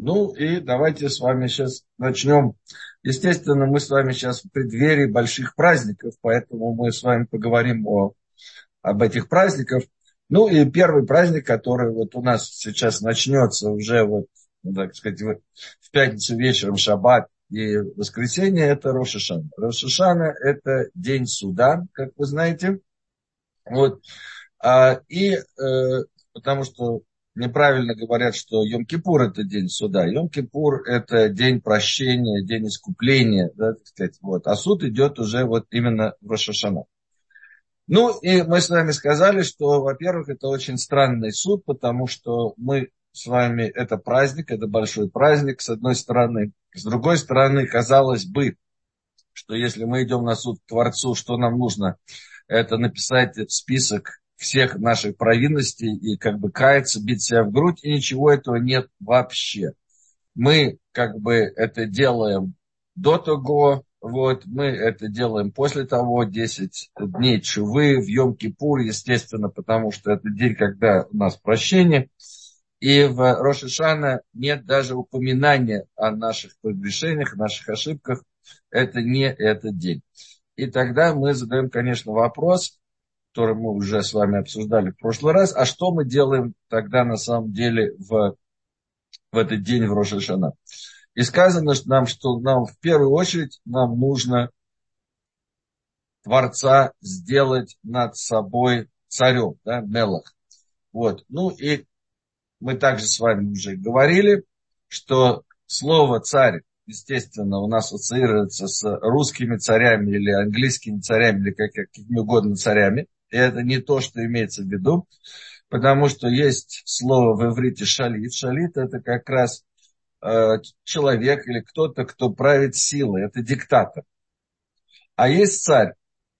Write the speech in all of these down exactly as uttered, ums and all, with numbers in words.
Ну и давайте с вами сейчас начнем. Естественно, мы с вами сейчас в преддверии больших праздников, поэтому мы с вами поговорим о, об этих праздниках. Ну и первый праздник, который вот у нас сейчас начнется уже, вот, ну, так сказать, в в пятницу вечером, шаббат и воскресенье, это Рош ха-Шана. Рош ха-Шана – это день суда, как вы знаете. Вот. А, и э, потому что неправильно говорят, что Йом-Кипур – это день суда. Йом-Кипур – это день прощения, день искупления, да, так сказать. Вот. А суд идет уже вот именно в Рош ха-Шана. Ну, и мы с вами сказали, что, во-первых, это очень странный суд, потому что мы с вами, это праздник, это большой праздник, с одной стороны. С другой стороны, казалось бы, что если мы идем на суд к Творцу, что нам нужно? Это написать список всех наших провинностей и как бы каяться, бить себя в грудь, и ничего этого нет вообще. Мы как бы это делаем до того, вот, мы это делаем после того, десять дней чувы в Йом-Кипур, естественно, потому что это день, когда у нас прощение. И в Рош ха-Шана нет даже упоминания о наших прегрешениях, наших ошибках. Это не этот день. И тогда мы задаем, конечно, вопрос, который мы уже с вами обсуждали в прошлый раз, а что мы делаем тогда на самом деле в, в этот день в Рош ха-Шана? И сказано что нам, что нам в первую очередь нам нужно Творца сделать над собой царем, да, Мелах. Вот. Ну и мы также с вами уже говорили, что слово царь, естественно, у нас ассоциируется с русскими царями или английскими царями, или как, какими угодно царями. И это не то, что имеется в виду, потому что есть слово в иврите шалит. Шалит – это как раз э, человек или кто-то, кто правит силой. Это диктатор. А есть царь.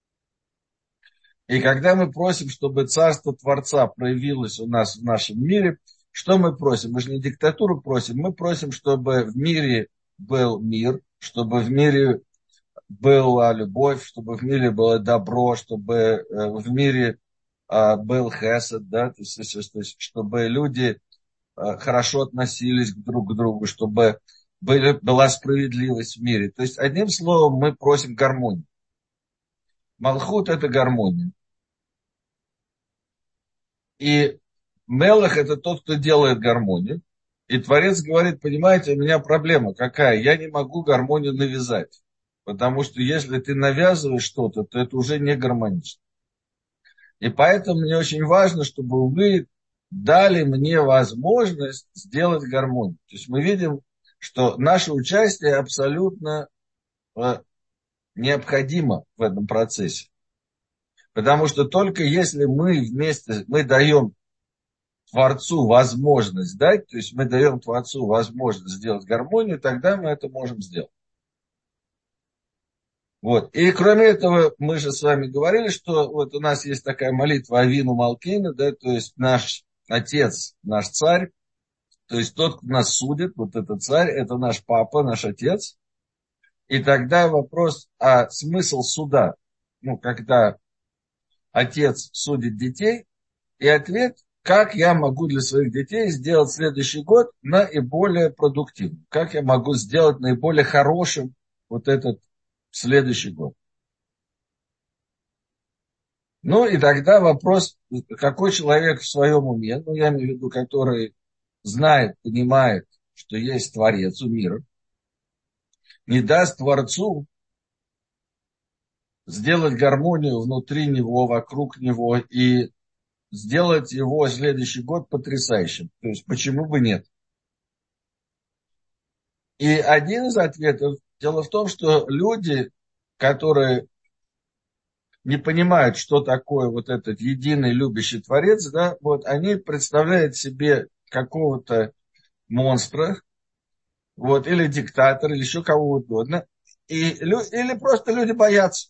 И когда мы просим, чтобы царство Творца проявилось у нас в нашем мире, что мы просим? Мы же не диктатуру просим, мы просим, чтобы в мире был мир, чтобы в мире была любовь, чтобы в мире было добро, чтобы в мире был хесед, да, то есть, то есть, чтобы люди хорошо относились друг к другу, чтобы были, была справедливость в мире. То есть, одним словом, мы просим гармонию. Малхут – это гармония. И Мелах – это тот, кто делает гармонию. И Творец говорит, понимаете, у меня проблема какая? Я не могу гармонию навязать. Потому что если ты навязываешь что-то, то это уже не гармонично. И поэтому мне очень важно, чтобы вы дали мне возможность сделать гармонию. То есть мы видим, что наше участие абсолютно необходимо в этом процессе. Потому что только если мы вместе, мы даем Творцу возможность дать, то есть мы даем Творцу возможность сделать гармонию, тогда мы это можем сделать. Вот. И кроме этого, мы же с вами говорили, что вот у нас есть такая молитва Авину Малкейну, да, то есть наш отец, наш царь, то есть тот, кто нас судит, вот этот царь, это наш папа, наш отец. И тогда вопрос, а смысл суда, ну, когда отец судит детей, и ответ, как я могу для своих детей сделать следующий год наиболее продуктивным, как я могу сделать наиболее хорошим вот этот следующий год. Ну и тогда вопрос, какой человек в своем уме, ну я имею в виду, который знает, понимает, что есть Творец у мира, не даст Творцу сделать гармонию внутри него, вокруг него и сделать его следующий год потрясающим. То есть почему бы нет? И один из ответов, дело в том, что люди, которые не понимают, что такое вот этот единый любящий Творец, да, вот они представляют себе какого-то монстра, вот, или диктатора, или еще кого угодно, и, или просто люди боятся.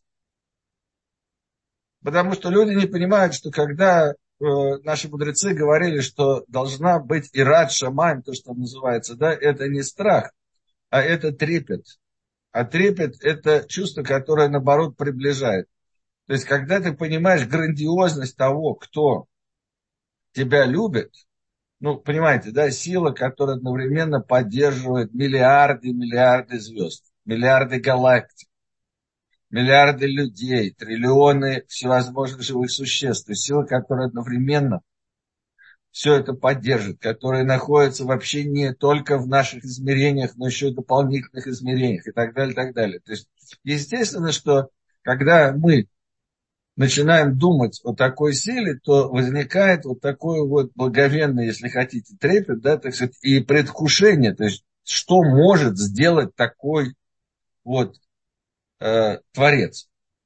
Потому что люди не понимают, что когда э, наши мудрецы говорили, что должна быть ират шамаем, то, что называется, да, это не страх, а это трепет. А трепет – это чувство, которое, наоборот, приближает. То есть, когда ты понимаешь грандиозность того, кто тебя любит, Ну, понимаете, да, сила, которая одновременно поддерживает миллиарды, миллиарды звезд, миллиарды галактик, миллиарды людей, триллионы всевозможных живых существ. То есть сила, которая одновременно все это поддержит, которые находятся вообще не только в наших измерениях, но еще и в дополнительных измерениях и так далее, и так далее. То есть, естественно, что когда мы начинаем думать о такой силе, то возникает вот такое вот благоговенное, если хотите, трепет, да, так сказать, и предвкушение, то есть, что может сделать такой вот э, творец.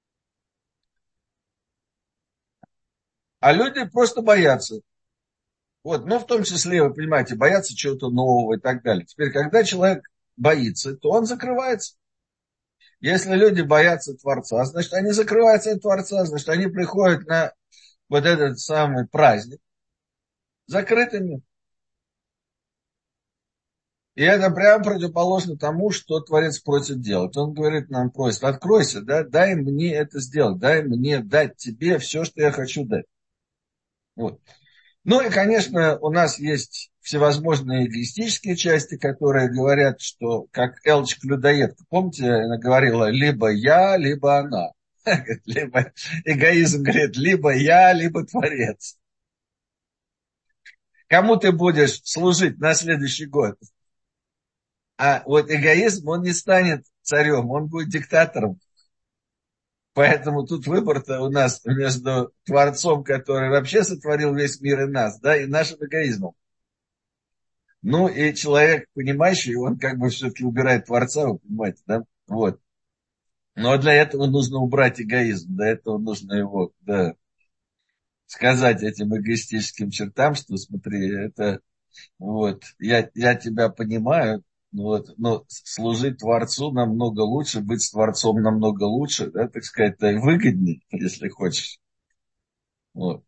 А люди просто боятся. Вот, ну, в том числе, вы понимаете, боятся чего-то нового и так далее. Теперь, когда человек боится, то он закрывается. Если люди боятся Творца, значит, они закрываются от Творца, значит, они приходят на вот этот самый праздник закрытыми. И это прямо противоположно тому, что Творец просит делать. Он говорит нам, просит, откройся, да, дай мне это сделать, дай мне дать тебе все, что я хочу дать. Вот. Ну и, конечно, у нас есть всевозможные эгоистические части, которые говорят, что, как Элочка-людоедка, помните, она говорила, либо я, либо она. Либо эгоизм говорит, либо я, либо Творец. Кому ты будешь служить на следующий год? А вот эгоизм, он не станет царем, он будет диктатором. Поэтому тут выбор-то у нас между Творцом, который вообще сотворил весь мир и нас, да, и нашим эгоизмом. Ну, и человек, понимающий, он как бы все-таки убирает Творца, вы понимаете, да? Вот. Но для этого нужно убрать эгоизм, для этого нужно его, да, сказать этим эгоистическим чертам, что смотри, это, вот, я, я тебя понимаю, вот, но служить Творцу намного лучше, быть с Творцом намного лучше, да, так сказать, да, и выгоднее, если хочешь. Вот.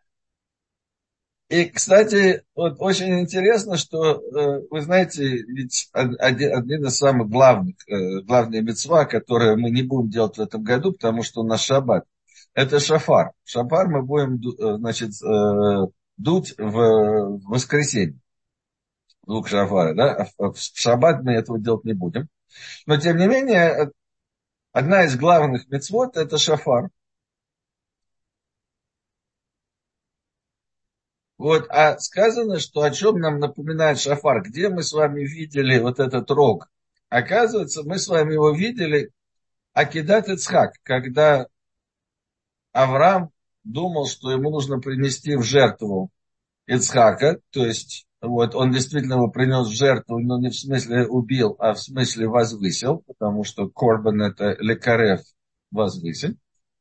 И, кстати, вот очень интересно, что, э, вы знаете, ведь один, один из самых главных, э, главная мицва, которую мы не будем делать в этом году, потому что у нас шаббат, это шафар. Шафар мы будем, э, значит, э, дуть в воскресенье, звук шафара, да, а в шаббат мы этого делать не будем. Но, тем не менее, одна из главных мицвот – это шафар. Вот, а сказано, что о чем нам напоминает шафар, где мы с вами видели вот этот рог. Оказывается, мы с вами его видели Акидат Ицхак, когда Авраам думал, что ему нужно принести в жертву Ицхака, то есть вот он действительно его принес в жертву, но не в смысле убил, а в смысле возвысил, потому что Корбан это лекарев возвысить.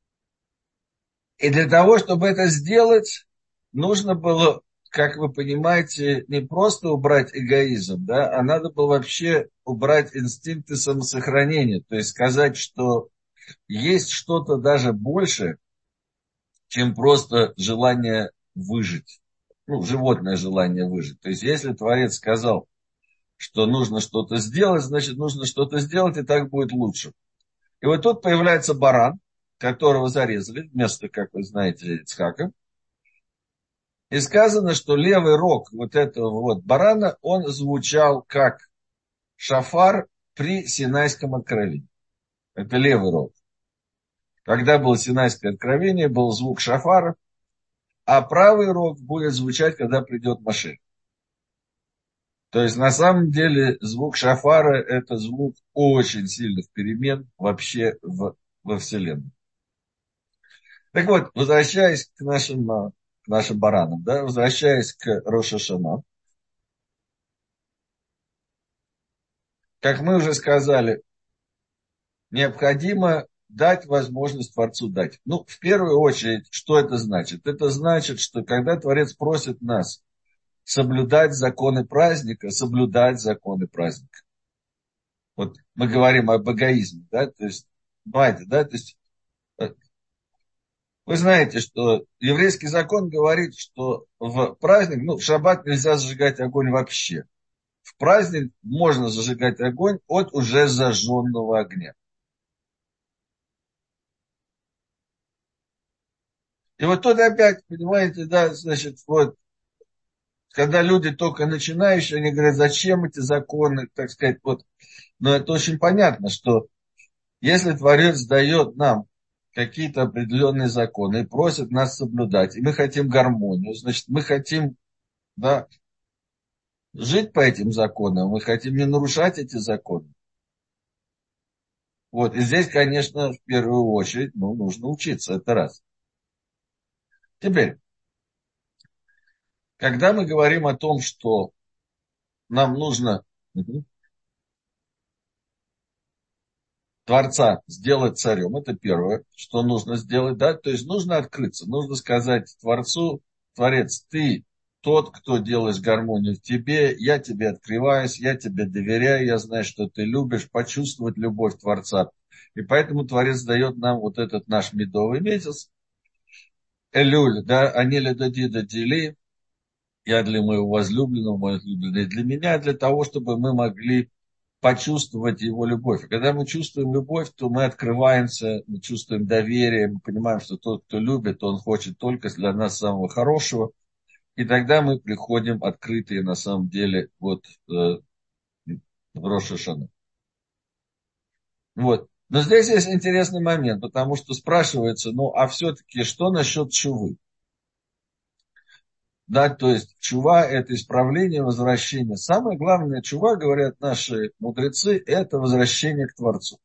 И для того, чтобы это сделать, нужно было, как вы понимаете, не просто убрать эгоизм, да, а надо было вообще убрать инстинкты самосохранения. То есть сказать, что есть что-то даже больше, чем просто желание выжить. Ну, животное желание выжить. То есть если Творец сказал, что нужно что-то сделать, значит нужно что-то сделать, и так будет лучше. И вот тут появляется баран, которого зарезали вместо, как вы знаете, Ицхака. И сказано, что левый рог вот этого вот барана, он звучал как шафар при Синайском откровении. Это левый рог. Когда было Синайское откровение, был звук шафара, а правый рог будет звучать, когда придет Машех. То есть на самом деле звук шафара – это звук очень сильных перемен вообще в, во Вселенной. Так вот, возвращаясь к нашим, к нашим баранам, да, возвращаясь к Рош ха-Шана, как мы уже сказали, необходимо дать возможность Творцу дать. Ну, в первую очередь, что это значит? Это значит, что когда Творец просит нас соблюдать законы праздника, соблюдать законы праздника. Вот мы говорим об эгоизме, да, то есть, понимаете, да, то есть, вы знаете, что еврейский закон говорит, что в праздник, ну, в шаббат нельзя зажигать огонь вообще. В праздник можно зажигать огонь от уже зажженного огня. И вот тут опять, понимаете, да, значит, вот, когда люди только начинающие, они говорят, зачем эти законы, так сказать, вот. Но это очень понятно, что если Творец дает нам какие-то определенные законы и просит нас соблюдать, и мы хотим гармонию, значит, мы хотим, да, жить по этим законам, мы хотим не нарушать эти законы. Вот, и здесь, конечно, в первую очередь, ну, нужно учиться, это раз. Теперь, когда мы говорим о том, что нам нужно мгм, Творца сделать царем, это первое, что нужно сделать, да, то есть нужно открыться, нужно сказать Творцу, Творец, ты тот, кто делаешь гармонию в тебе, я тебе открываюсь, я тебе доверяю, я знаю, что ты любишь, почувствовать любовь Творца. И поэтому Творец дает нам вот этот наш медовый месяц, Элюль, да, они ледади дадили, я для моего возлюбленного, мой возлюбленный, для меня, для того, чтобы мы могли почувствовать его любовь. И когда мы чувствуем любовь, то мы открываемся, мы чувствуем доверие, мы понимаем, что тот, кто любит, он хочет только для нас самого хорошего. И тогда мы приходим открытые на самом деле вот э, в Рош ха-Шана. Вот. Но здесь есть интересный момент, потому что спрашивается, ну а все-таки что насчет чувы? Да, то есть чува – это исправление, возвращение. Самое главное, чува, говорят наши мудрецы, это возвращение к Творцу.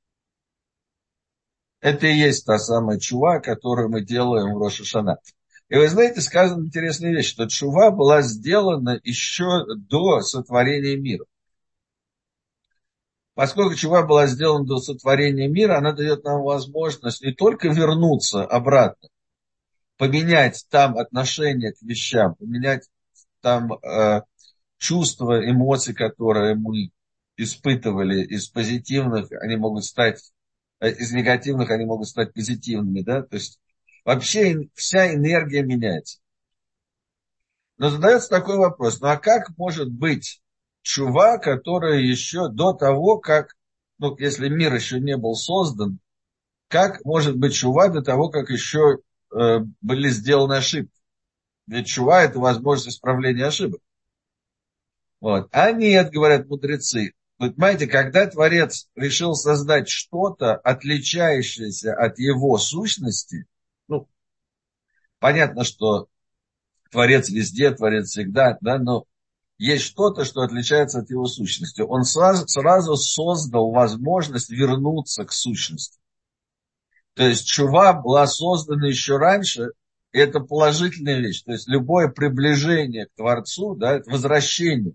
Это и есть та самая чува, которую мы делаем в Рош ха-Шана. И вы знаете, сказана интересная вещь, что чува была сделана еще до сотворения мира. Поскольку чува была сделана до сотворения мира, она дает нам возможность не только вернуться обратно, поменять там отношение к вещам, поменять там э, чувства, эмоции, которые мы испытывали, из позитивных они могут стать, э, из негативных они могут стать позитивными, да, то есть вообще вся энергия меняется. Но задается такой вопрос, ну а как может быть чува, которая еще до того, как, ну, если мир еще не был создан, как может быть чува до того, как еще э, были сделаны ошибки? Ведь чува – это возможность исправления ошибок. Вот. А нет, говорят мудрецы. Вы понимаете, когда Творец решил создать что-то, отличающееся от его сущности, ну, понятно, что Творец везде, Творец всегда, да, но есть что-то, что отличается от его сущности. Он сразу, сразу создал возможность вернуться к сущности. То есть чува была создана еще раньше, и это положительная вещь. То есть любое приближение к Творцу, да, это возвращение.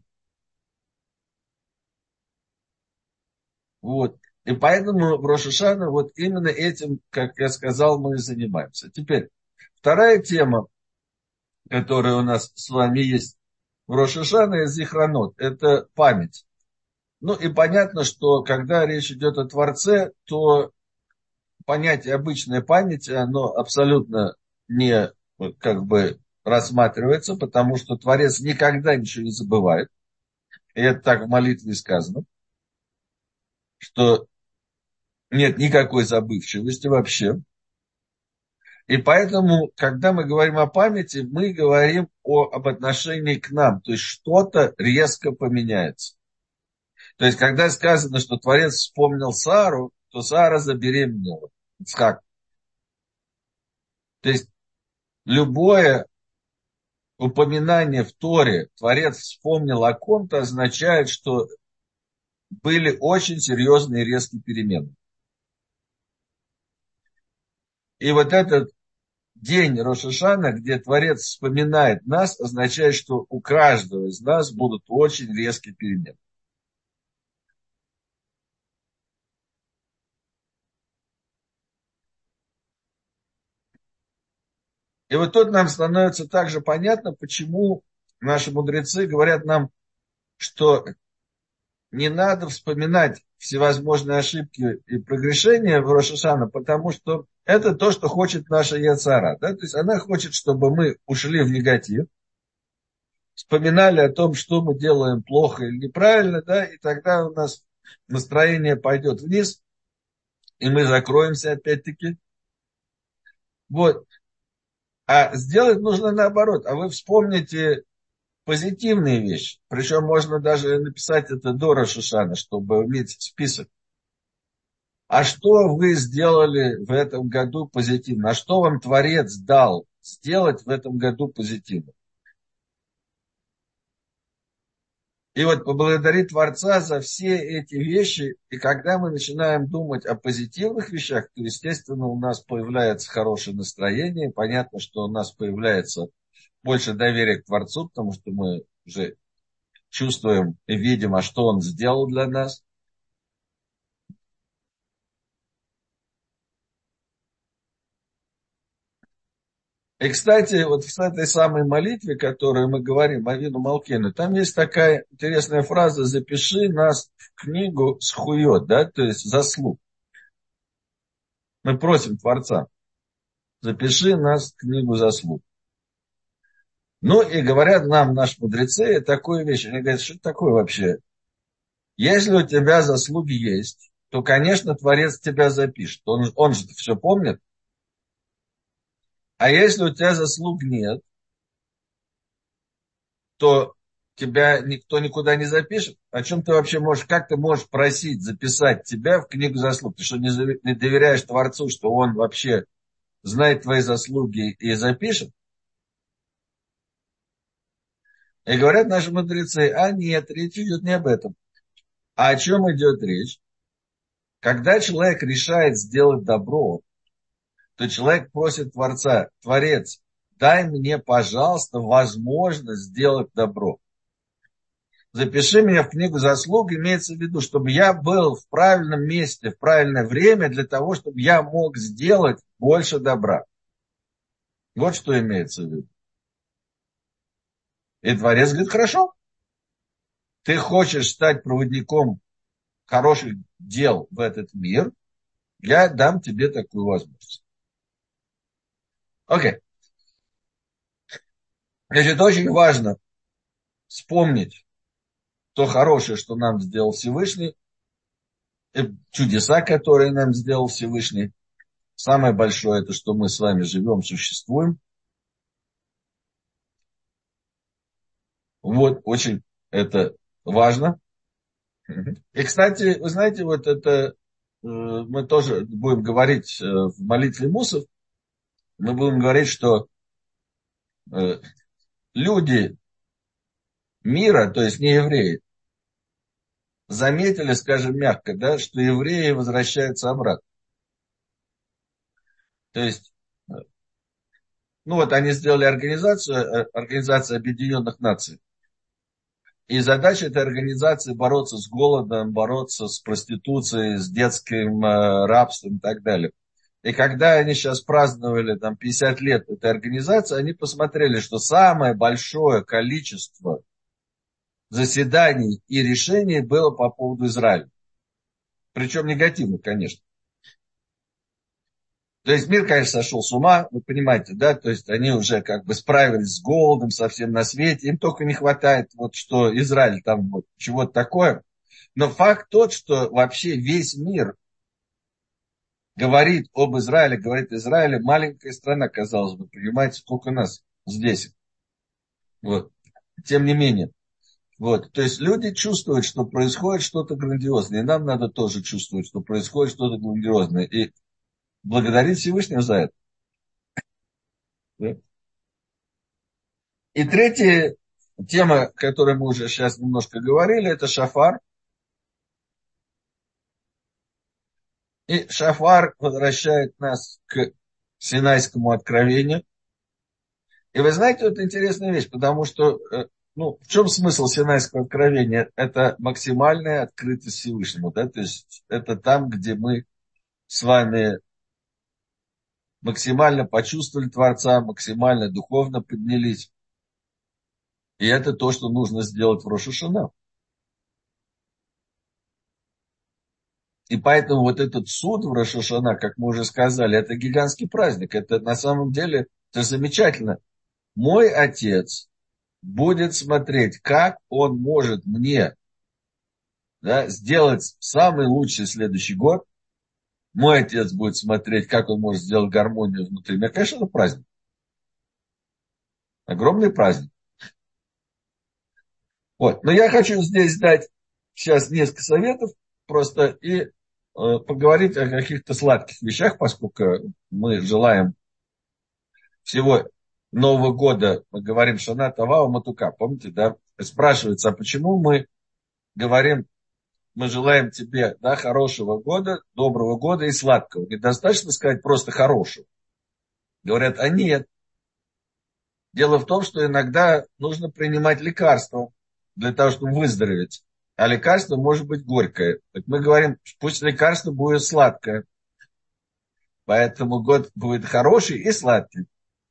Вот. И поэтому в Рош ха-Шана вот именно этим, как я сказал, мы и занимаемся. Теперь, вторая тема, которая у нас с вами есть в Рош ха-Шана, зихронот, это память. Ну и понятно, что когда речь идет о Творце, то понятие обычной памяти, оно абсолютно не как бы рассматривается, потому что Творец никогда ничего не забывает. И это так в молитве сказано, что нет никакой забывчивости вообще. И поэтому, когда мы говорим о памяти, мы говорим о, об отношении к нам. То есть что-то резко поменяется. То есть, когда сказано, что Творец вспомнил Сару, то Сара забеременела Ицхак. То есть, любое упоминание в Торе, Творец вспомнил о ком-то, означает, что были очень серьезные резкие перемены. И вот этот день Рош ха-Шана, где Творец вспоминает нас, означает, что у каждого из нас будут очень резкие перемены. И вот тут нам становится также понятно, почему наши мудрецы говорят нам, что не надо вспоминать всевозможные ошибки и прогрешения в Рош ха-Шана, потому что это то, что хочет наша йецер ара. Да? То есть она хочет, чтобы мы ушли в негатив, вспоминали о том, что мы делаем плохо или неправильно, да, и тогда у нас настроение пойдет вниз, и мы закроемся опять-таки. Вот. А сделать нужно наоборот. А вы вспомните позитивные вещи. Причем можно даже написать это до Рош ха-Шана, чтобы иметь список. А что вы сделали в этом году позитивно? А что вам Творец дал сделать в этом году позитивно? И вот поблагодарить Творца за все эти вещи. И когда мы начинаем думать о позитивных вещах, то, естественно, у нас появляется хорошее настроение. Понятно, что у нас появляется больше доверия к Творцу, потому что мы уже чувствуем и видим, а что Он сделал для нас. И, кстати, вот в этой самой молитве, которую мы говорим, Авину Малкину, там есть такая интересная фраза: «Запиши нас в книгу схует», да, то есть заслуг. Мы просим Творца: запиши нас в книгу заслуг. Ну и говорят нам наши мудрецы такую вещь. Они говорят, что это такое вообще? Если у тебя заслуги есть, то, конечно, Творец тебя запишет. Он, он же все помнит. А если у тебя заслуг нет, то тебя никто никуда не запишет. О чем ты вообще можешь, как ты можешь просить записать тебя в книгу заслуг? Ты что, не, не доверяешь Творцу, что он вообще знает твои заслуги и запишет? И говорят наши мудрецы: а нет, речь идет не об этом. А о чем идет речь? Когда человек решает сделать добро, то человек просит Творца: Творец, дай мне, пожалуйста, возможность сделать добро. Запиши меня в книгу заслуг, имеется в виду, чтобы я был в правильном месте, в правильное время, для того, чтобы я мог сделать больше добра. Вот что имеется в виду. И Творец говорит: хорошо, ты хочешь стать проводником хороших дел в этот мир, я дам тебе такую возможность. Окей. Значит, очень важно вспомнить то хорошее, что нам сделал Всевышний, и чудеса, которые нам сделал Всевышний. Самое большое — это что мы с вами живем, существуем. Вот, очень это важно. И, кстати, вы знаете, вот это э, мы тоже будем говорить э, в молитве Мусов, мы будем говорить, что э, люди мира, то есть не евреи, заметили, скажем мягко, да, что евреи возвращаются обратно. То есть, э, ну вот они сделали организацию, э, Организация Объединенных Наций. И задача этой организации — бороться с голодом, бороться с проституцией, с детским э, рабством и так далее. И когда они сейчас праздновали там пятьдесят лет этой организации, они посмотрели, что самое большое количество заседаний и решений было по поводу Израиля. Причем негативных, конечно. То есть мир, конечно, сошел с ума, вы понимаете, да, то есть они уже как бы справились с голодом совсем на свете, им только не хватает вот что Израиль там вот чего-то такое. Но факт тот, что вообще весь мир говорит об Израиле, говорит: Израиле маленькая страна, казалось бы, понимаете, сколько нас здесь. Вот. Тем не менее. Вот. То есть люди чувствуют, что происходит что-то грандиозное. И нам надо тоже чувствовать, что происходит что-то грандиозное. И благодарить Всевышнего за это. Да? И третья тема, о которой мы уже сейчас немножко говорили, это шафар. И шафар возвращает нас к Синайскому откровению. И вы знаете, вот интересная вещь, потому что, э, ну, в чем смысл Синайского откровения? Это максимальная открытость Всевышнему, да, то есть это там, где мы с вами максимально почувствовали Творца, максимально духовно поднялись. И это то, что нужно сделать в Рош ха-Шана. И поэтому вот этот суд в Рош ха-Шана, как мы уже сказали, это гигантский праздник. Это на самом деле это замечательно. Мой отец будет смотреть, как он может мне, да, сделать самый лучший следующий год. Мой отец будет смотреть, как он может сделать гармонию внутри меня. Конечно, это праздник. Огромный праздник. Вот. Но я хочу здесь дать сейчас несколько советов просто и э, поговорить о каких-то сладких вещах, поскольку мы желаем всего Нового года, мы говорим Шана Това Матука, помните, да? Спрашивается, а почему мы говорим, мы желаем тебе, да, хорошего года, доброго года и сладкого. Недостаточно сказать просто хорошего. Говорят, а нет. Дело в том, что иногда нужно принимать лекарства для того, чтобы выздороветь. А лекарство может быть горькое. Так мы говорим, пусть лекарство будет сладкое. Поэтому год будет хороший и сладкий.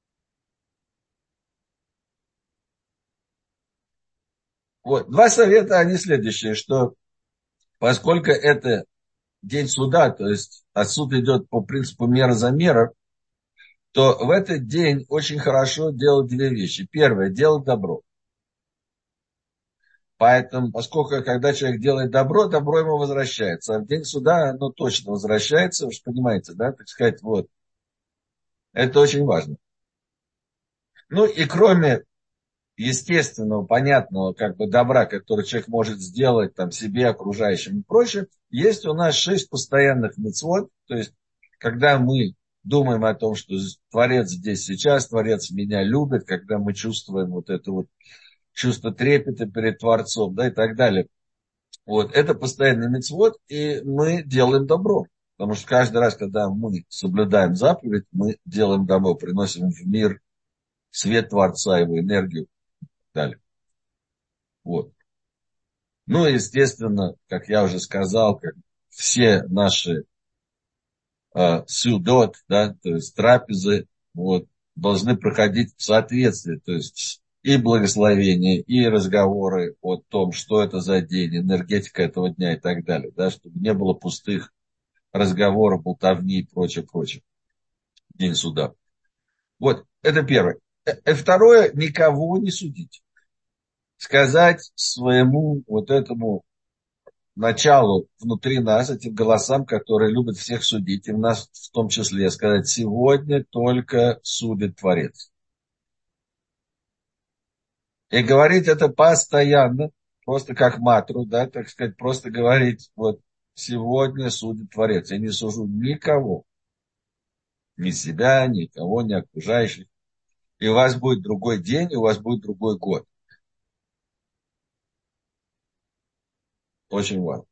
Вот. Два совета, они следующие, что поскольку это день суда, то есть а суд идет по принципу мера за меру, то в этот день очень хорошо делать две вещи. Первое, делать добро. Поэтому, поскольку когда человек делает добро, добро ему возвращается. А в день суда оно точно возвращается, вы же понимаете, да, так сказать, вот. Это очень важно. Ну и кроме естественного, понятного, как бы добра, который человек может сделать там себе, окружающим и прочее, есть у нас шесть постоянных мицвот, то есть, когда мы думаем о том, что Творец здесь сейчас, Творец меня любит, когда мы чувствуем вот это вот чувство трепета перед Творцом, да, и так далее. Вот, это постоянный мицвот, и мы делаем добро. Потому что каждый раз, когда мы соблюдаем заповедь, мы делаем добро, приносим в мир свет Творца, его энергию и так далее. Вот. Ну, естественно, как я уже сказал, как все наши э, сюдот, да, то есть трапезы, вот, должны проходить в соответствии, то есть и благословения, и разговоры о том, что это за день, энергетика этого дня и так далее, да, чтобы не было пустых разговоров, болтовни и прочее, прочее. День суда. Вот, это первое. И второе, никого не судить. Сказать своему вот этому началу внутри нас, этим голосам, которые любят всех судить, и в нас в том числе, сказать, сегодня только судит Творец. И говорить это постоянно, просто как матру, да, так сказать, просто говорить, вот, сегодня судит Творец. Я не сужу никого, ни себя, никого, ни окружающих. И у вас будет другой день, и у вас будет другой год. Очень важно.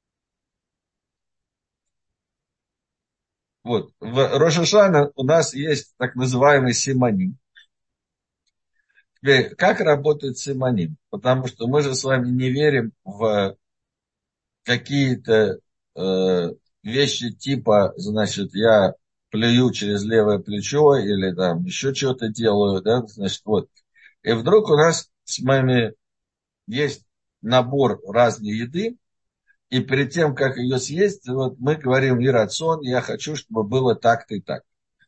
Вот. В Рош ха-Шана у нас есть так называемый симоним. Теперь, как работает симоним? Потому что мы же с вами не верим в какие-то э, вещи типа, значит, я плюю через левое плечо или там еще что-то делаю, да, значит, вот. И вдруг у нас с вами есть набор разной еды, и перед тем, как ее съесть, вот мы говорим и рацион, я хочу, чтобы было так-то и так.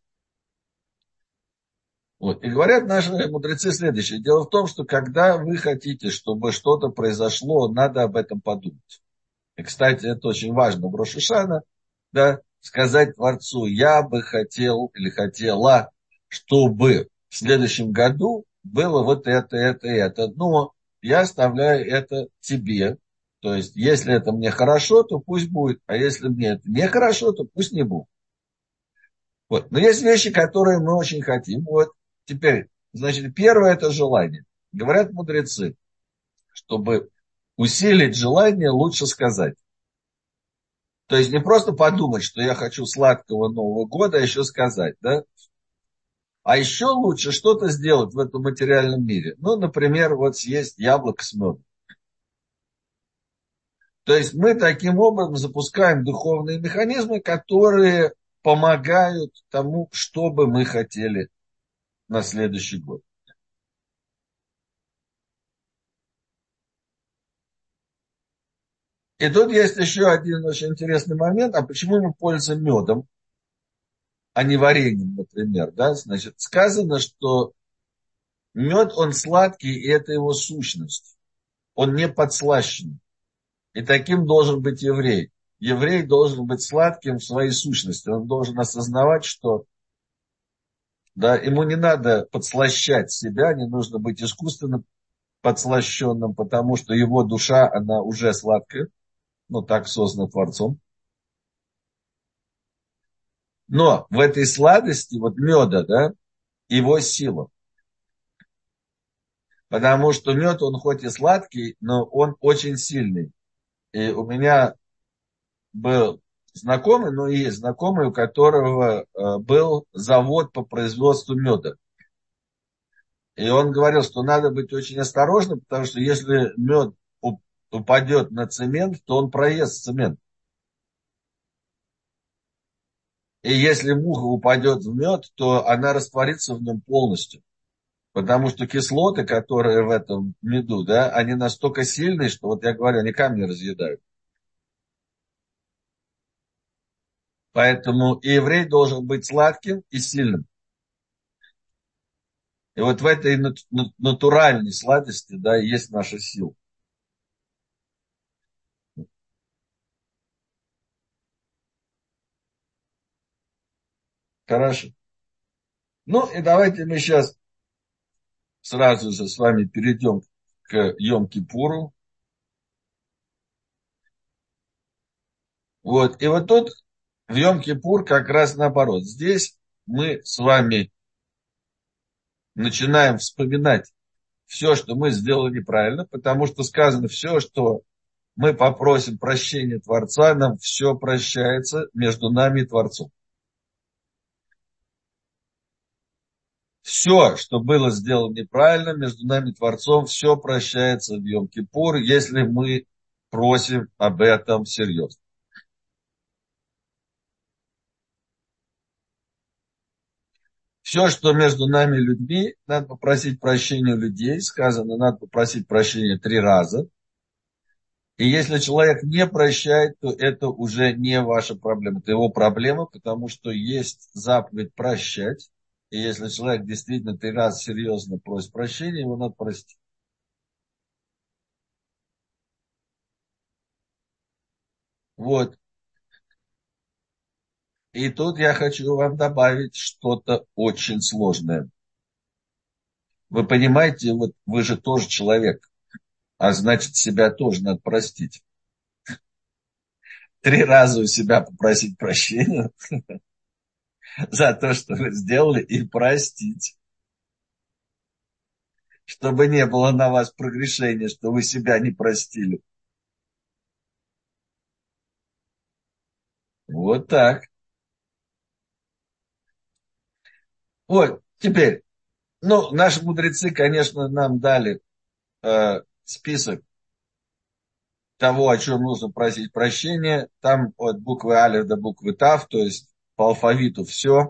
Вот. И говорят наши мудрецы следующее. Дело в том, что когда вы хотите, чтобы что-то произошло, надо об этом подумать. И, кстати, это очень важно в Рош ха-Шана, да, сказать Творцу, я бы хотел или хотела, чтобы в следующем году было вот это, это, это. Но я оставляю это тебе. То есть, если это мне хорошо, то пусть будет. А если мне это нехорошо, то пусть не будет. Вот. Но есть вещи, которые мы очень хотим. Вот. Теперь, значит, первое это желание. Говорят мудрецы, чтобы усилить желание, лучше сказать. То есть не просто подумать, что я хочу сладкого Нового года, а еще сказать, да? А еще лучше что-то сделать в этом материальном мире. Ну, например, вот съесть яблоко с медом. То есть мы таким образом запускаем духовные механизмы, которые помогают тому, что бы мы хотели на следующий год. И тут есть еще один очень интересный момент. А почему мы пользуемся медом, а не вареньем, например? Да? Значит, сказано, что мед, он сладкий, и это его сущность. Он не подслащенный. И таким должен быть еврей. Еврей должен быть сладким в своей сущности. Он должен осознавать, что да, ему не надо подслащать себя, не нужно быть искусственно подслащенным, потому что его душа, она уже сладкая, ну так создана Творцом. Но в этой сладости, вот меда, да, его сила. Потому что мед, он хоть и сладкий, но он очень сильный. И у меня был знакомый, ну и есть знакомый, у которого э, был завод по производству меда. И он говорил, что надо быть очень осторожным, потому что если мед упадет на цемент, то он проест цемент. И если муха упадет в мед, то она растворится в нем полностью. Потому что кислоты, которые в этом меду, да, они настолько сильные, что, вот я говорю, они камни разъедают. Поэтому и еврей должен быть сладким и сильным. И вот в этой натуральной сладости, да, и есть наша сила. Хорошо. Ну и давайте мы сейчас сразу же с вами перейдем к Йом-Кипуру. Вот. И вот тут в Йом-Кипур как раз наоборот. Здесь мы с вами начинаем вспоминать все, что мы сделали неправильно, потому что сказано все, что мы попросим прощения Творца, нам все прощается между нами и Творцом. Все, что было сделано неправильно между нами и Творцом, все прощается в Йом-Кипур, если мы просим об этом серьезно. Все, что между нами и людьми, надо попросить прощения у людей. Сказано, надо попросить прощения три раза. И если человек не прощает, то это уже не ваша проблема. Это его проблема, потому что есть заповедь прощать. И если человек действительно три раза серьезно просит прощения, его надо простить. Вот. И тут я хочу вам добавить что-то очень сложное. Вы понимаете, вот вы же тоже человек, а значит, себя тоже надо простить. Три раза у себя попросить прощения за то, что вы сделали, и простить. Чтобы не было на вас прогрешения, что вы себя не простили. Вот так. Вот, теперь, ну, наши мудрецы, конечно, нам дали э, список того, о чем нужно просить прощения. Там от буквы Алиф до буквы Тав, то есть по алфавиту все.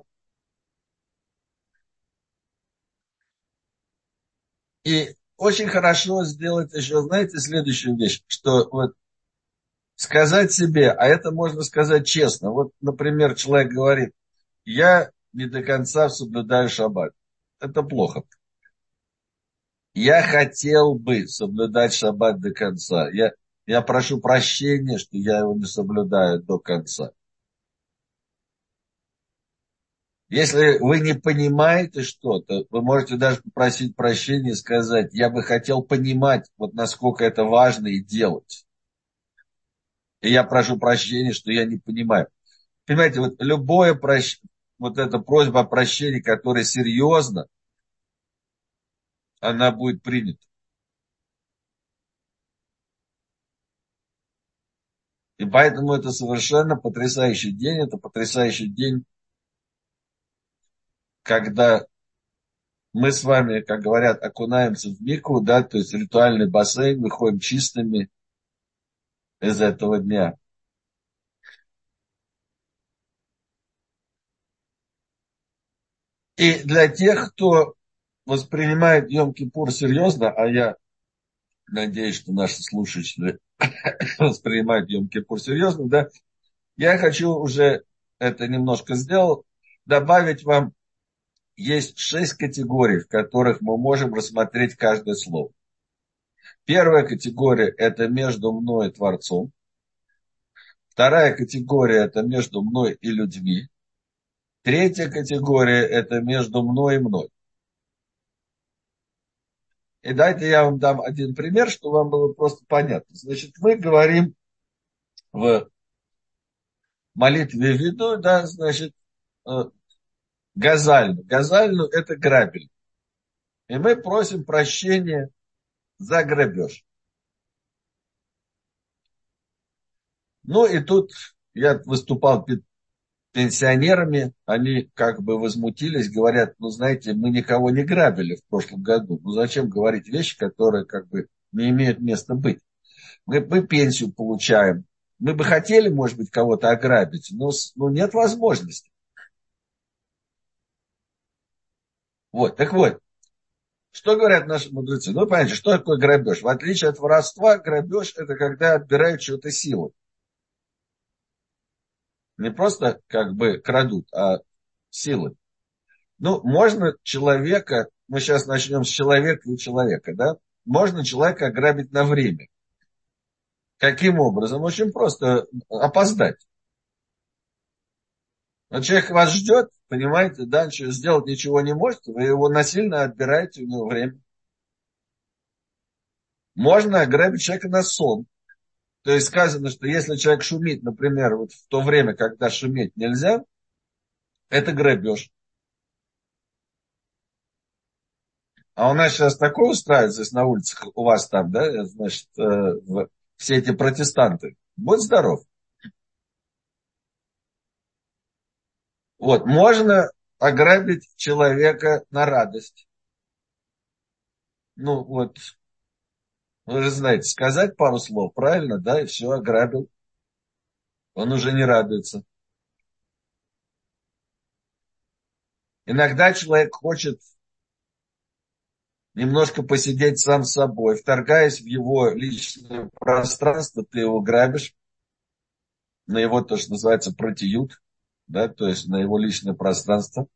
И очень хорошо сделать еще, знаете, следующую вещь, что вот сказать себе, а это можно сказать честно. Вот, например, человек говорит, я не до конца соблюдаю шаббат. Это плохо. Я хотел бы соблюдать шаббат до конца. Я, я прошу прощения, что я его не соблюдаю до конца. Если вы не понимаете что-то, вы можете даже попросить прощения и сказать, я бы хотел понимать, вот насколько это важно и делать. И я прошу прощения, что я не понимаю. Понимаете, вот любое прощ... вот эта просьба о прощении, которая серьезна, она будет принята. И поэтому это совершенно потрясающий день. Это потрясающий день, когда мы с вами, как говорят, окунаемся в микву, да, то есть ритуальный бассейн, выходим чистыми из этого дня. И для тех, кто воспринимает Йом-Кипур серьезно, а я надеюсь, что наши слушатели воспринимают Йом-Кипур серьезно, да, я хочу уже это немножко сделал, добавить вам, есть шесть категорий, в которых мы можем рассмотреть каждое слово. Первая категория – это между мной и Творцом. Вторая категория – это между мной и людьми. Третья категория – это между мной и мной. И дайте я вам дам один пример, чтобы вам было просто понятно. Значит, мы говорим в молитве в виду, да, значит, э, газальну. Газальну – это грабель. И мы просим прощения за грабеж. Ну и тут я выступал перед пенсионерами, они как бы возмутились, говорят, ну знаете, мы никого не грабили в прошлом году. Ну зачем говорить вещи, которые как бы не имеют места быть? Мы, мы пенсию получаем. Мы бы хотели, может быть, кого-то ограбить, но, но нет возможности. Вот, так вот, что говорят наши мудрецы? Ну, понимаете, что такое грабеж? В отличие от воровства, грабеж – это когда отбирают чью-то силу. Не просто как бы крадут, а силы. Ну, можно человека, мы сейчас начнем с человека и человека, да? Можно человека ограбить на время. Каким образом? Очень просто опоздать. Но человек вас ждет, понимаете, дальше сделать ничего не может, вы его насильно отбираете у него время. Можно ограбить человека на сон. То есть сказано, что если человек шумит, например, вот в то время, когда шуметь нельзя, это грабеж. А у нас сейчас такое устраивается здесь на улицах, у вас там, да, значит, э, все эти протестанты. Будь здоров. Вот, можно ограбить человека на радость. Ну, вот, вы же знаете, сказать пару слов, правильно, да, и все, ограбил. Он уже не радуется. Иногда человек хочет немножко посидеть сам с собой, вторгаясь в его личное пространство, ты его грабишь, на его, то, что называется, протиют, да, то есть на его личное пространство.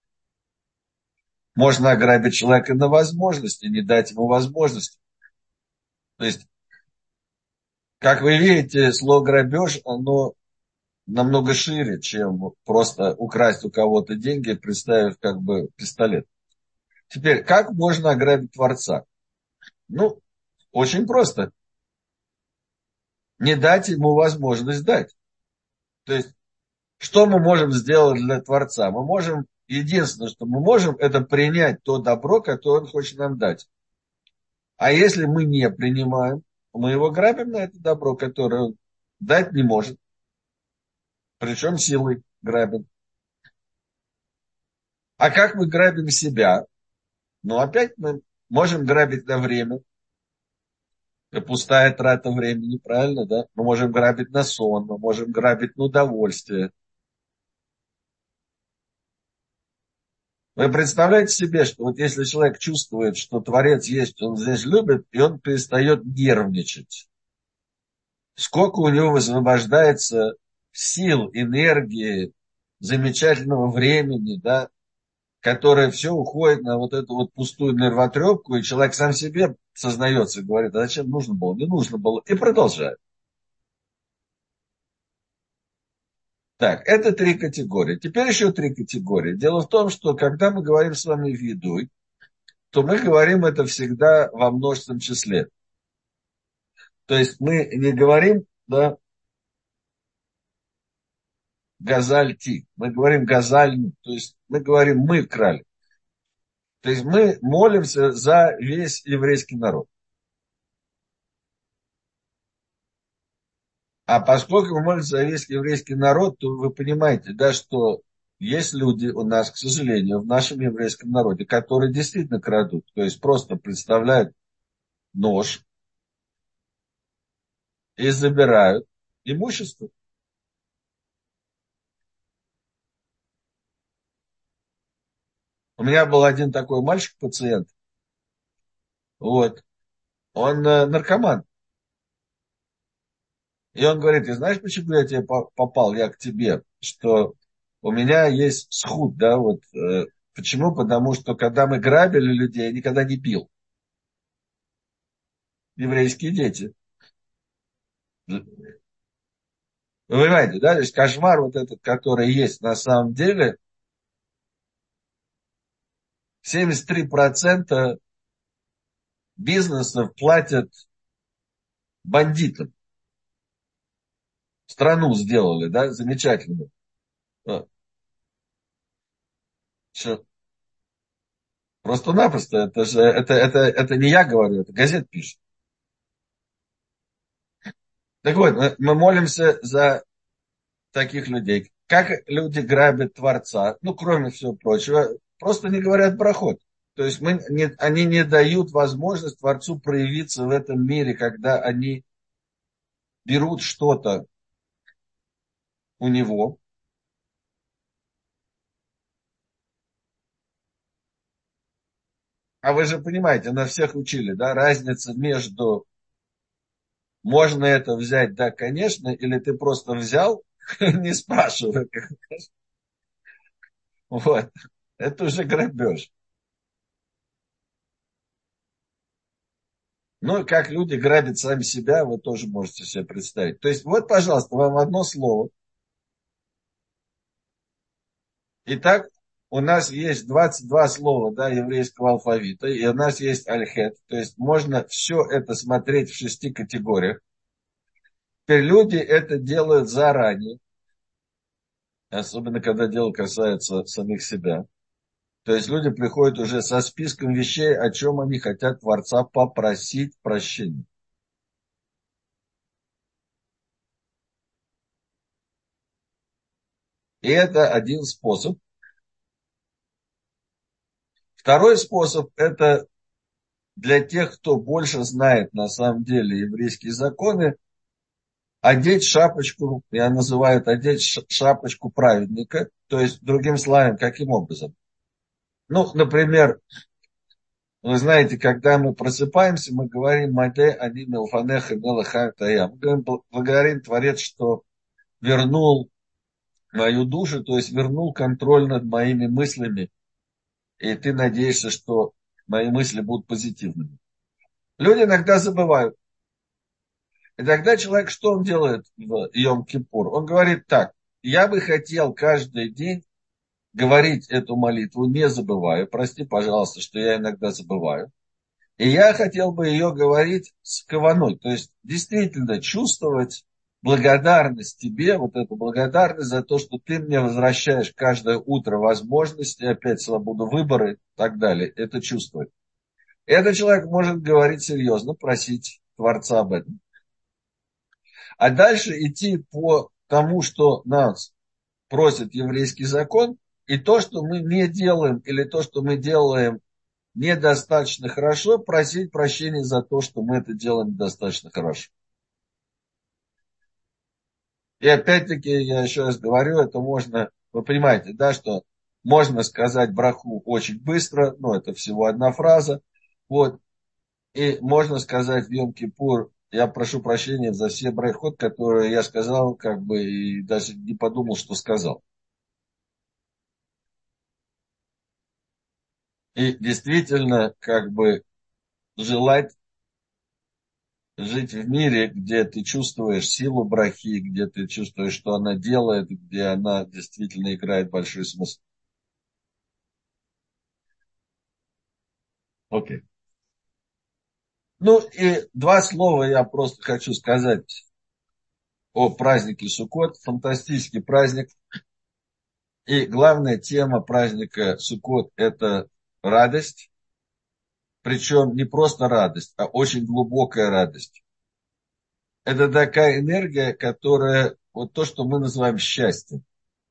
Можно ограбить человека на возможности, не дать ему возможности. То есть, как вы видите, слово грабеж, оно намного шире, чем просто украсть у кого-то деньги, приставив как бы пистолет. Теперь, как можно ограбить Творца? Ну, очень просто. Не дать ему возможность дать. То есть, что мы можем сделать для Творца? Мы можем, единственное, что мы можем, это принять то добро, которое он хочет нам дать. А если мы не принимаем, мы его грабим на это добро, которое он дать не может. Причем силой грабим. А как мы грабим себя? Ну, опять мы можем грабить на время. Это пустая трата времени, правильно, да? Мы можем грабить на сон, мы можем грабить на удовольствие. Вы представляете себе, что вот если человек чувствует, что Творец есть, он здесь любит, и он перестает нервничать. Сколько у него высвобождается сил, энергии, замечательного времени, да, которое все уходит на вот эту вот пустую нервотрепку, и человек сам себе сознается, говорит, а зачем нужно было, не нужно было, и продолжает. Так, это три категории. Теперь еще три категории. Дело в том, что когда мы говорим с вами «видуй», то мы говорим это всегда во множественном числе. То есть мы не говорим, да, газальти, мы говорим газальну, то есть мы говорим мы крали. То есть мы молимся за весь еврейский народ. А поскольку мы молимся за весь еврейский народ, то вы понимаете, да, что есть люди у нас, к сожалению, в нашем еврейском народе, которые действительно крадут. То есть просто представляют нож и забирают имущество. У меня был один такой мальчик-пациент. Вот. Он э, наркоман. И он говорит, ты знаешь, почему я тебе попал, я к тебе? Что у меня есть схуд, да, вот. Э, почему? Потому что, когда мы грабили людей, я никогда не пил. Еврейские дети. Вы понимаете, да? То есть кошмар вот этот, который есть на самом деле, семьдесят три процента бизнесов платят бандитам. Страну сделали, да, замечательно. А, что? Просто-напросто, это же, это, это, это не я говорю, это газет пишет. Так вот, мы, мы молимся за таких людей. Как люди грабят Творца, ну, кроме всего прочего, просто не говорят брахот. То есть мы не, они не дают возможность Творцу проявиться в этом мире, когда они берут что-то у него. А вы же понимаете, на всех учили, да, разница между можно это взять, да, конечно, или ты просто взял, не спрашивая. Вот. Это уже грабеж. Ну, и как люди грабят сами себя, вы тоже можете себе представить. То есть, вот, пожалуйста, вам одно слово. Итак, у нас есть двадцать два слова, да, еврейского алфавита, и у нас есть альхет. То есть, можно все это смотреть в шести категориях. Теперь люди это делают заранее, особенно когда дело касается самих себя. То есть, люди приходят уже со списком вещей, о чем они хотят Творца попросить прощения. И это один способ. Второй способ – это для тех, кто больше знает на самом деле еврейские законы, одеть шапочку, я называю это одеть шапочку праведника. То есть, другим словом, каким образом? Ну, например, вы знаете, когда мы просыпаемся, мы говорим «Маде ани милфанеха мелаха тая». Мы говорим, благодарим Творец, что вернул мою душу, то есть вернул контроль над моими мыслями. И ты надеешься, что мои мысли будут позитивными. Люди иногда забывают. И тогда человек, что он делает в Йом-Кипур? Он говорит так: я бы хотел каждый день говорить эту молитву, не забывая. Прости, пожалуйста, что я иногда забываю. И я хотел бы ее говорить с каваной. То есть, действительно чувствовать благодарность тебе, вот эту благодарность за то, что ты мне возвращаешь каждое утро возможности, опять свободу выбора и так далее. Это чувствовать. Этот человек может говорить серьезно, просить Творца об этом. А дальше идти по тому, что нас просит еврейский закон, и то, что мы не делаем, или то, что мы делаем недостаточно хорошо, просить прощения за то, что мы это делаем недостаточно хорошо. И опять-таки, я еще раз говорю, это можно, вы понимаете, да, что можно сказать браху очень быстро, но это всего одна фраза, вот, и можно сказать в Йом-Кипур: я прошу прощения за все брахот, которые я сказал, как бы, и даже не подумал, что сказал. И действительно, как бы, желать жить в мире, где ты чувствуешь силу брахи, где ты чувствуешь, что она делает, где она действительно играет большой смысл. Окей. Ну и два слова я просто хочу сказать о празднике Суккот. Фантастический праздник. И главная тема праздника Суккот – это радость. Причем не просто радость, а очень глубокая радость. Это такая энергия, которая, вот то, что мы называем счастьем.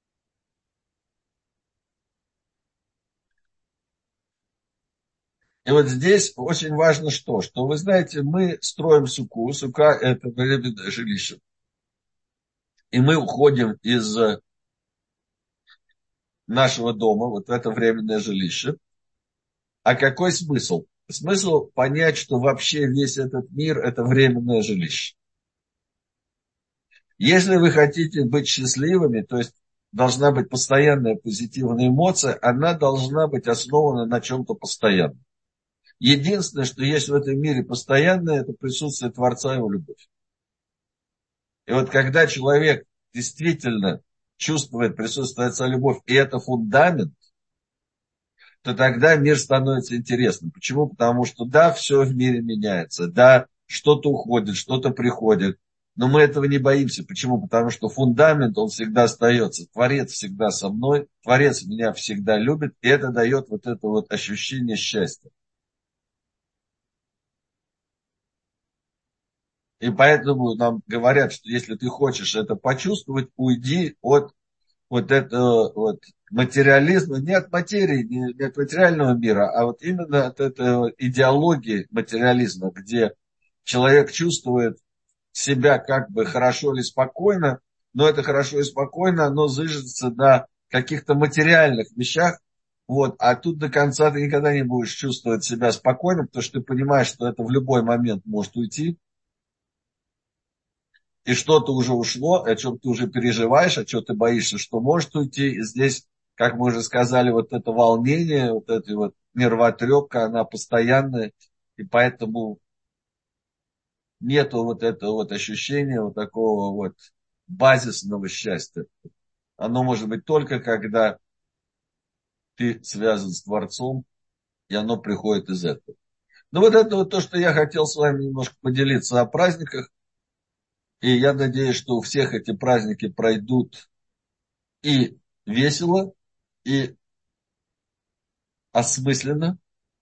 И вот здесь очень важно что? Что вы знаете, мы строим суку. Сука – это временное жилище. И мы уходим из нашего дома, вот в это временное жилище. А какой смысл? Смысл понять, что вообще весь этот мир – это временное жилище. Если вы хотите быть счастливыми, то есть должна быть постоянная позитивная эмоция, она должна быть основана на чем-то постоянном. Единственное, что есть в этом мире постоянное, это присутствие Творца и его любовь. И вот когда человек действительно чувствует присутствие Творца и любовь, и это фундамент, то тогда мир становится интересным. Почему? Потому что да, все в мире меняется, да, что-то уходит, что-то приходит, но мы этого не боимся. Почему? Потому что фундамент, он всегда остается. Творец всегда со мной, Творец меня всегда любит, и это дает вот это вот ощущение счастья. И поэтому нам говорят, что если ты хочешь это почувствовать, уйди от вот этого вот материализма, не от материи, не, не от материального мира, а вот именно от этой вот идеологии материализма, где человек чувствует себя как бы хорошо или спокойно, но это хорошо и спокойно, оно зиждется на каких-то материальных вещах, вот, а тут до конца ты никогда не будешь чувствовать себя спокойно, потому что ты понимаешь, что это в любой момент может уйти, и что-то уже ушло, о чем ты уже переживаешь, о чем ты боишься, что может уйти. И здесь, как мы уже сказали, вот это волнение, вот эта вот нервотрепка, она постоянная, и поэтому нету вот этого вот ощущения вот такого вот базисного счастья. Оно может быть только когда ты связан с Творцом, и оно приходит из этого. Ну вот это вот то, что я хотел с вами немножко поделиться о праздниках. И я надеюсь, что у всех эти праздники пройдут и весело, и осмысленно.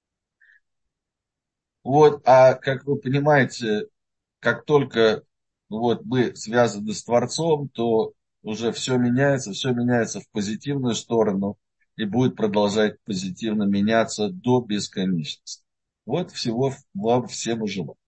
Вот, а как вы понимаете, как только вот мы связаны с Творцом, то уже все меняется, все меняется в позитивную сторону и будет продолжать позитивно меняться до бесконечности. Вот всего вам всем и желаю.